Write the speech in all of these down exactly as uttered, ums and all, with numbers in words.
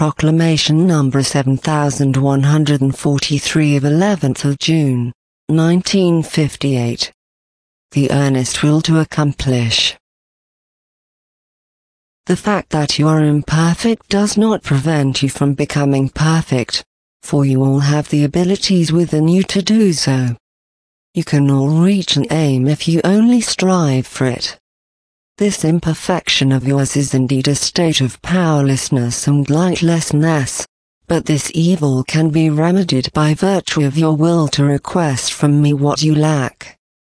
Proclamation number seven thousand one hundred forty-three of eleventh of June, nineteen fifty-eight. The earnest will to accomplish. The fact that you are imperfect does not prevent you from becoming perfect, for you all have the abilities within you to do so. You can all reach an aim if you only strive for it. This imperfection of yours is indeed a state of powerlessness and lightlessness, but this evil can be remedied by virtue of your will to request from me what you lack.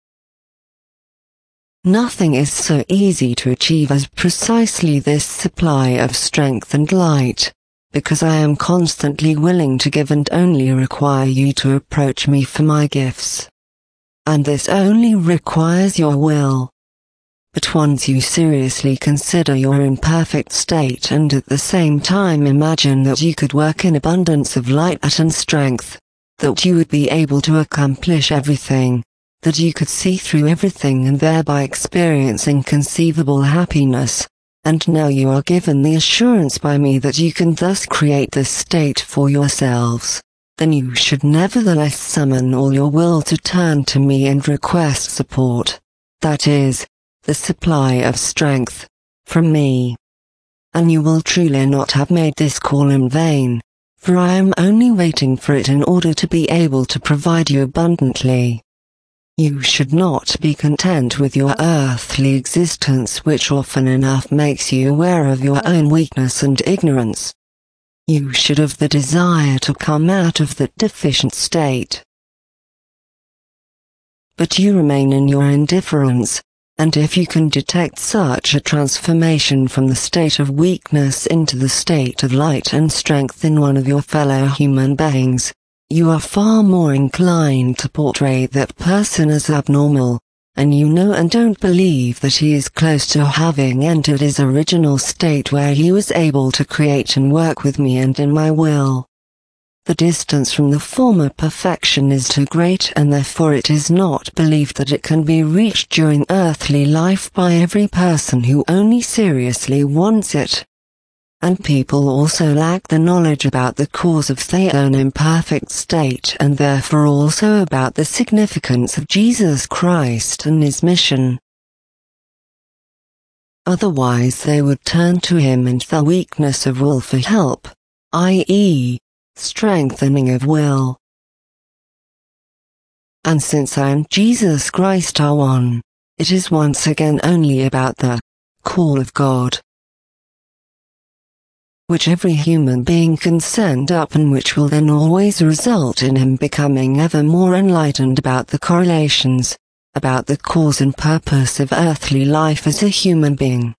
Nothing is so easy to achieve as precisely this supply of strength and light, because I am constantly willing to give and only require you to approach me for my gifts. And this only requires your will. But once you seriously consider your imperfect state and at the same time imagine that you could work in abundance of light and strength, that you would be able to accomplish everything, that you could see through everything and thereby experience inconceivable happiness, and now you are given the assurance by me that you can thus create this state for yourselves, then you should nevertheless summon all your will to turn to me and request support, that is, the supply of strength, from me. And you will truly not have made this call in vain, for I am only waiting for it in order to be able to provide you abundantly. You should not be content with your earthly existence, which often enough makes you aware of your own weakness and ignorance. You should have the desire to come out of that deficient state. But you remain in your indifference, and if you can detect such a transformation from the state of weakness into the state of light and strength in one of your fellow human beings, you are far more inclined to portray that person as abnormal, and you know and don't believe that he is close to having entered his original state where he was able to create and work with me and in my will. The distance from the former perfection is too great, and therefore it is not believed that it can be reached during earthly life by every person who only seriously wants it. And people also lack the knowledge about the cause of their own imperfect state and therefore also about the significance of Jesus Christ and his mission. Otherwise they would turn to him in the weakness of will for help, that is, strengthening of will. And since I and Jesus Christ are one, it is once again only about the call of God, which every human being can send up and which will then always result in him becoming ever more enlightened about the correlations, about the cause and purpose of earthly life as a human being.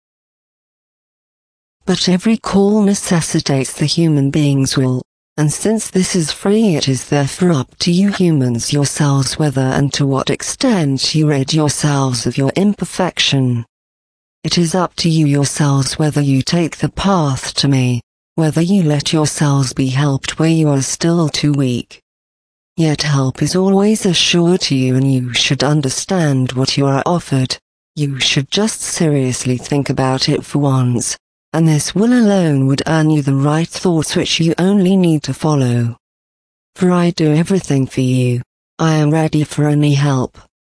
But every call necessitates the human being's will, and since this is free, it is therefore up to you humans yourselves whether and to what extent you rid yourselves of your imperfection. It is up to you yourselves whether you take the path to me, whether you let yourselves be helped where you are still too weak. Yet help is always assured to you, and you should understand what you are offered. You should just seriously think about it for once, and this will alone would earn you the right thoughts which you only need to follow. For I do everything for you. I am ready for any help.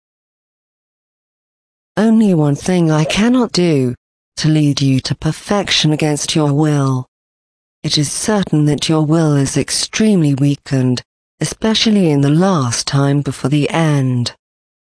Only one thing I cannot do, to lead you to perfection against your will. It is certain that your will is extremely weakened, especially in the last time before the end.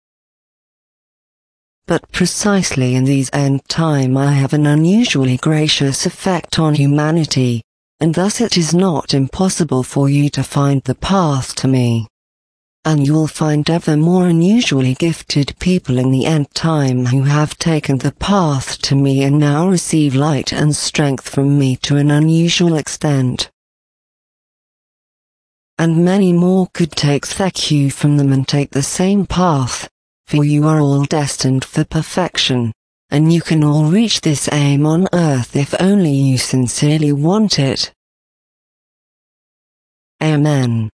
But precisely in these end time I have an unusually gracious effect on humanity, and thus it is not impossible for you to find the path to me. And you will find ever more unusually gifted people in the end time who have taken the path to me and now receive light and strength from me to an unusual extent. And many more could take the cue from them and take the same path, for you are all destined for perfection, and you can all reach this aim on earth if only you sincerely want it. Amen.